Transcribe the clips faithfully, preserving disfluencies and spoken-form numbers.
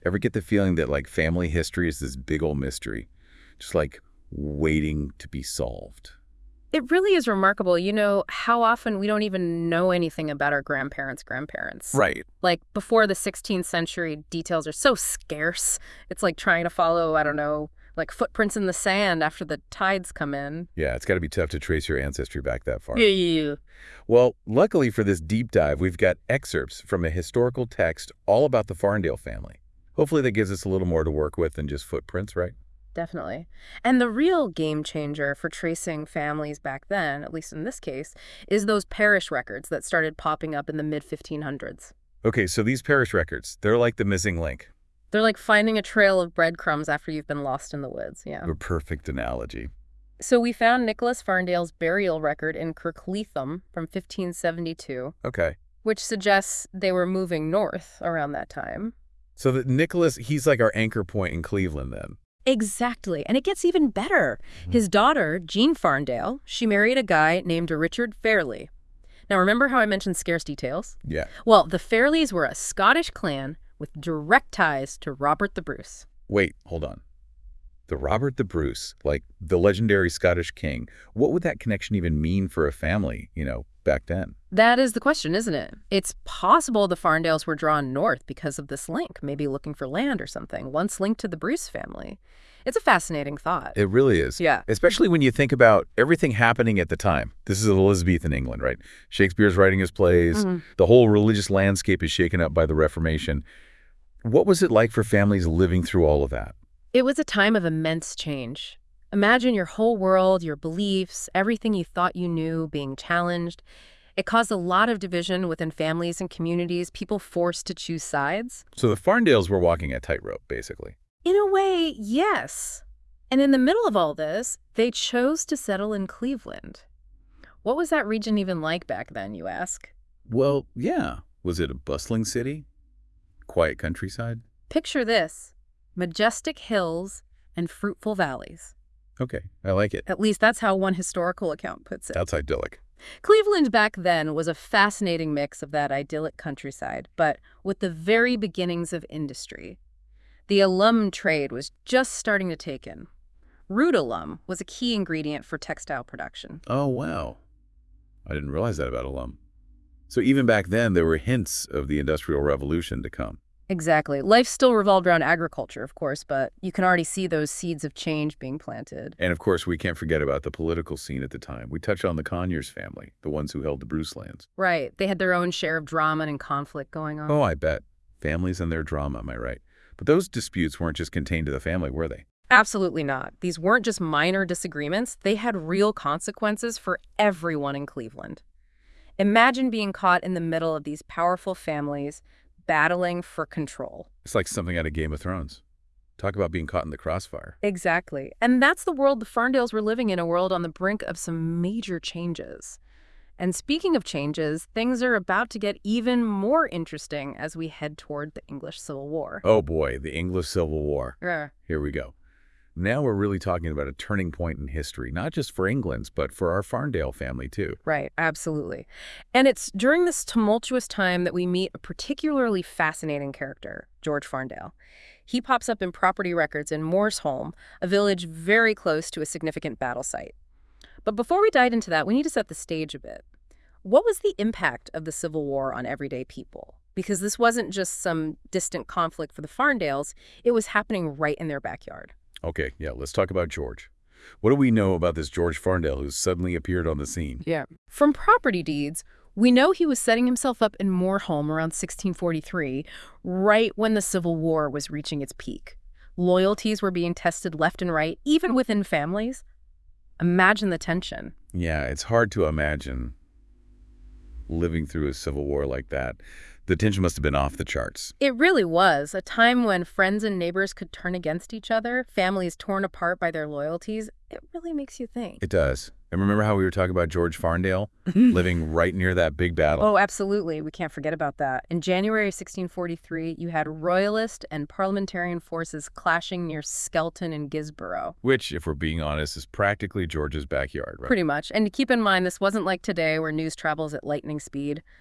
Ever get the feeling that, like, family history is this big old mystery, just, like, waiting to be solved? It really is remarkable, you know, how often we don't even know anything about our grandparents' grandparents. Right. Like, before the sixteenth century, details are so scarce. It's like trying to follow, I don't know, like footprints in the sand after the tides come in. Yeah, it's got to be tough to trace your ancestry back that far. Yeah, yeah, yeah. Well, luckily for this deep dive, we've got excerpts from a historical text all about the Farndale family. Hopefully that gives us a little more to work with than just footprints, right? Definitely. And the real game changer for tracing families back then, at least in this case, is those parish records that started popping up in the mid fifteen hundreds. Okay, so these parish records, they're like the missing link. They're like finding a trail of breadcrumbs after you've been lost in the woods, yeah. A perfect analogy. So we found Nicholas Farndale's burial record in Kirkleatham from fifteen seventy-two, Okay. which suggests they were moving north around that time. So that Nicholas, he's like our anchor point in Cleveland then. Exactly. And it gets even better. His daughter, Jean Farndale, she married a guy named Richard Fairley. Now, remember how I mentioned scarce details? Yeah. Well, the Fairleys were a Scottish clan with direct ties to Robert the Bruce. Wait, hold on. The Robert the Bruce, like the legendary Scottish king, what would that connection even mean for a family, you know, back then? That is the question, isn't it? It's possible the Farndales were drawn north because of this link, maybe looking for land or something, once linked to the Bruce family. It's a fascinating thought. It really is. Yeah. Especially when you think about everything happening at the time. This is Elizabethan England, right? Shakespeare's writing his plays. Mm-hmm. The whole religious landscape is shaken up by the Reformation. What was it like for families living through all of that? It was a time of immense change. Imagine your whole world, your beliefs, everything you thought you knew being challenged. It caused a lot of division within families and communities, people forced to choose sides. So the Farndales were walking a tightrope, basically. In a way, yes. And in the middle of all this, they chose to settle in Cleveland. What was that region even like back then, you ask? Well, yeah. Was it a bustling city? Quiet countryside? Picture this: majestic hills and fruitful valleys. Okay, I like it. At least that's how one historical account puts it. That's idyllic. Cleveland back then was a fascinating mix of that idyllic countryside, but with the very beginnings of industry. The alum trade was just starting to take in. Root alum was a key ingredient for textile production. Oh, wow. I didn't realize that about alum. So even back then, there were hints of the Industrial Revolution to come. Exactly. Life still revolved around agriculture, of course, but you can already see those seeds of change being planted. And of course, we can't forget about the political scene at the time. We touch on the Conyers family, the ones who held the Bruce lands. Right. They had their own share of drama and conflict going on. Oh, I bet. Families and their drama, am I right? But those disputes weren't just contained to the family, were they? Absolutely not. These weren't just minor disagreements. They had real consequences for everyone in Cleveland. Imagine being caught in the middle of these powerful families battling for control. It's like something out of Game of Thrones. Talk about being caught in the crossfire. Exactly. And that's the world the Farndales were living in, a world on the brink of some major changes. And speaking of changes, things are about to get even more interesting as we head toward the English Civil War. Oh boy, the English Civil War. Yeah. Here we go. Now we're really talking about a turning point in history, not just for England's, but for our Farndale family too. Right, absolutely. And it's during this tumultuous time that we meet a particularly fascinating character, George Farndale. He pops up in property records in Moorsholm, a village very close to a significant battle site. But before we dive into that, we need to set the stage a bit. What was the impact of the Civil War on everyday people? Because this wasn't just some distant conflict for the Farndales, it was happening right in their backyard. Okay, yeah, let's talk about George. What do we know about this George Farndale who's suddenly appeared on the scene? Yeah. From property deeds, we know he was setting himself up in Moorholm around sixteen forty-three, right when the Civil War was reaching its peak. Loyalties were being tested left and right, even within families. Imagine the tension. Yeah, it's hard to imagine living through a civil war like that. The tension must have been off the charts. It really was, a time when friends and neighbors could turn against each other, families torn apart by their loyalties. It really makes you think. It does. And remember how we were talking about George Farndale living right near that big battle? Oh, absolutely. We can't forget about that. In January sixteen forty-three, you had royalist and parliamentarian forces clashing near Skelton and Gisborough. Which, if we're being honest, is practically George's backyard, right? Pretty much. And keep in mind, this wasn't like today where news travels at lightning speed. Mm-hmm.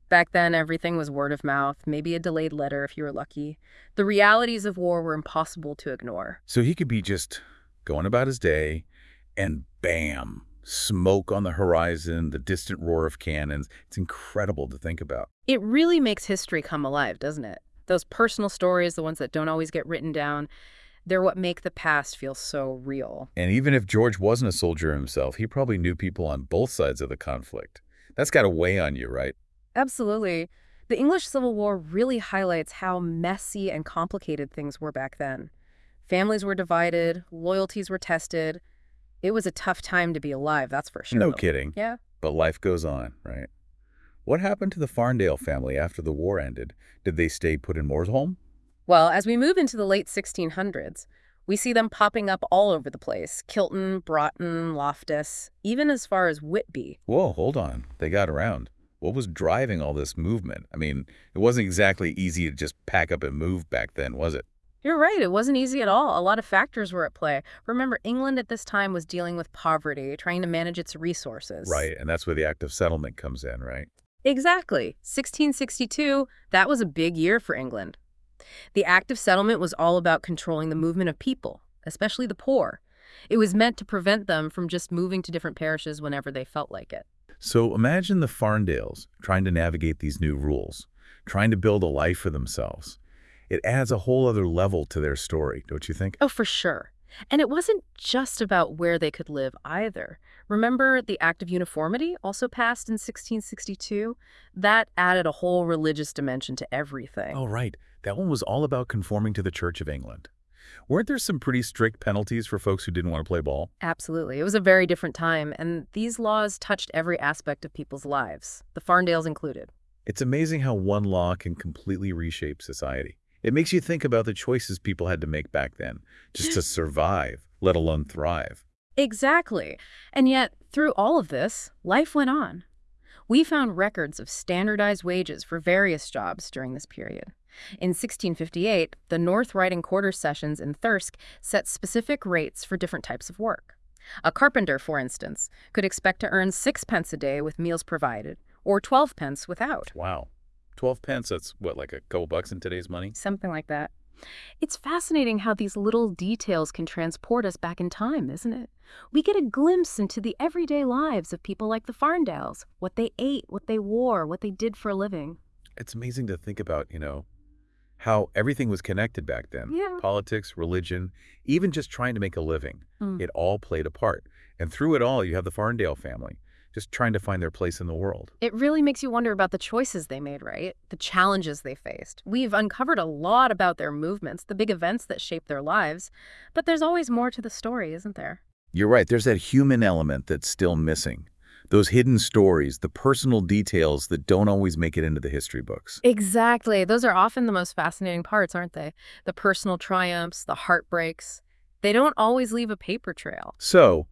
Back then, everything was word of mouth, maybe a delayed letter if you were lucky. The realities of war were impossible to ignore. So he could be just going about his day, and bam, smoke on the horizon, the distant roar of cannons. It's incredible to think about. It really makes history come alive, doesn't it? Those personal stories, the ones that don't always get written down, they're what make the past feel so real. And even if George wasn't a soldier himself, he probably knew people on both sides of the conflict. That's got to weigh on you, right? Absolutely. The English Civil War really highlights how messy and complicated things were back then. Families were divided, loyalties were tested. It was a tough time to be alive, that's for sure. No kidding. Yeah. But life goes on, right? What happened to the Farndale family after the war ended? Did they stay put in Moorsholm? Well, as we move into the late sixteen hundreds, we see them popping up all over the place. Kilton, Broughton, Loftus, even as far as Whitby. Whoa, hold on. They got around. What was driving all this movement? I mean, it wasn't exactly easy to just pack up and move back then, was it? You're right, it wasn't easy at all. A lot of factors were at play. Remember, England at this time was dealing with poverty, trying to manage its resources. Right, and that's where the Act of Settlement comes in, right? Exactly. sixteen sixty-two, that was a big year for England. The Act of Settlement was all about controlling the movement of people, especially the poor. It was meant to prevent them from just moving to different parishes whenever they felt like it. So imagine the Farndales trying to navigate these new rules, trying to build a life for themselves. It adds a whole other level to their story, don't you think? Oh, for sure. And it wasn't just about where they could live either. Remember, the Act of Uniformity also passed in sixteen sixty-two? That added a whole religious dimension to everything. Oh, right. That one was all about conforming to the Church of England. Weren't there some pretty strict penalties for folks who didn't want to play ball? Absolutely. It was a very different time, and these laws touched every aspect of people's lives, the Farndales included. It's amazing how one law can completely reshape society. It makes you think about the choices people had to make back then, just to survive, let alone thrive. Exactly. And yet, through all of this, life went on. We found records of standardized wages for various jobs during this period. In sixteen fifty-eight, the North Riding Quarter Sessions in Thirsk set specific rates for different types of work. A carpenter, for instance, could expect to earn sixpence a day with meals provided, or twelve pence without. Wow. twelve pence, that's what, like a couple bucks in today's money? Something like that. It's fascinating how these little details can transport us back in time, isn't it? We get a glimpse into the everyday lives of people like the Farndales, what they ate, what they wore, what they did for a living. It's amazing to think about, you know, how everything was connected back then. Yeah. Politics, religion, even just trying to make a living. Mm. It all played a part. And through it all, you have the Farndale family, just trying to find their place in the world. It really makes you wonder about the choices they made, right? The challenges they faced. We've uncovered a lot about their movements, the big events that shaped their lives, but there's always more to the story, isn't there? You're right. There's that human element that's still missing. Those hidden stories, the personal details that don't always make it into the history books. Exactly. Those are often the most fascinating parts, aren't they? The personal triumphs, the heartbreaks. They don't always leave a paper trail. So,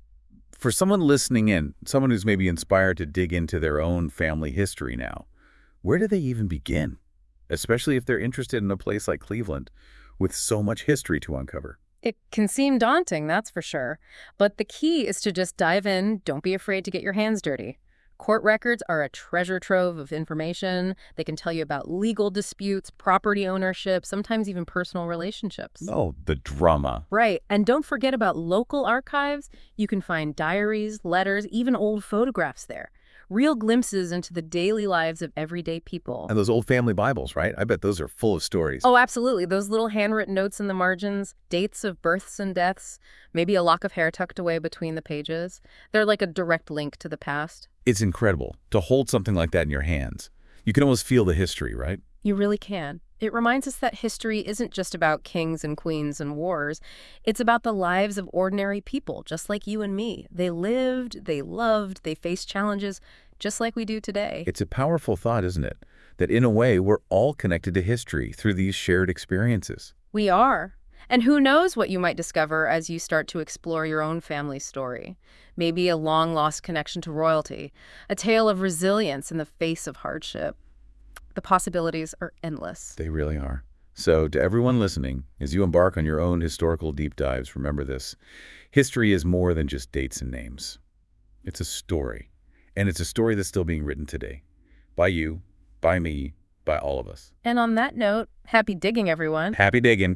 for someone listening in, someone who's maybe inspired to dig into their own family history now, where do they even begin? Especially if they're interested in a place like Cleveland with so much history to uncover. It can seem daunting, that's for sure. But the key is to just dive in. Don't be afraid to get your hands dirty. Court records are a treasure trove of information. They can tell you about legal disputes, property ownership, sometimes even personal relationships. Oh, the drama. Right. And don't forget about local archives. You can find diaries, letters, even old photographs there. Real glimpses into the daily lives of everyday people. And those old family Bibles, right? I bet those are full of stories. Oh, absolutely. Those little handwritten notes in the margins, dates of births and deaths, maybe a lock of hair tucked away between the pages. They're like a direct link to the past. It's incredible to hold something like that in your hands. You can almost feel the history, right? You really can. It reminds us that history isn't just about kings and queens and wars. It's about the lives of ordinary people, just like you and me. They lived, they loved, they faced challenges, just like we do today. It's a powerful thought, isn't it? That in a way, we're all connected to history through these shared experiences. We are. And who knows what you might discover as you start to explore your own family story. Maybe a long-lost connection to royalty, a tale of resilience in the face of hardship. The possibilities are endless. They really are. So to everyone listening, as you embark on your own historical deep dives, remember this. History is more than just dates and names. It's a story. And it's a story that's still being written today. by you, by me, by all of us. And on that note, happy digging, everyone. Happy digging.